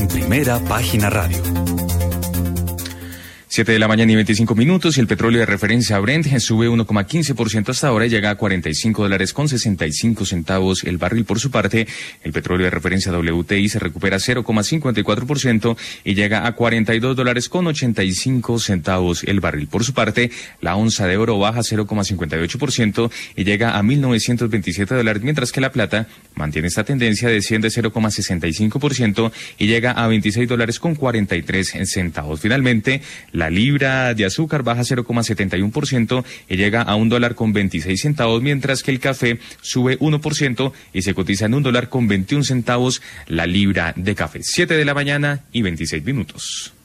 en Primera Página Radio. 7 de la mañana y 25 minutos y el petróleo de referencia Brent sube 1,15% hasta ahora y llega a $45.65 el barril. Por su parte, el petróleo de referencia WTI se recupera 0,54% y llega a $42.85 el barril. Por su parte, la onza de oro baja 0,58% y llega a $1.927, mientras que la plata mantiene esta tendencia, desciende 0,65% y llega a $26.43. Finalmente, la libra de azúcar baja 0,71% y llega a $1.26, mientras que el café sube 1% y se cotiza en $1.21 la libra de café. 7 de la mañana y 26 minutos.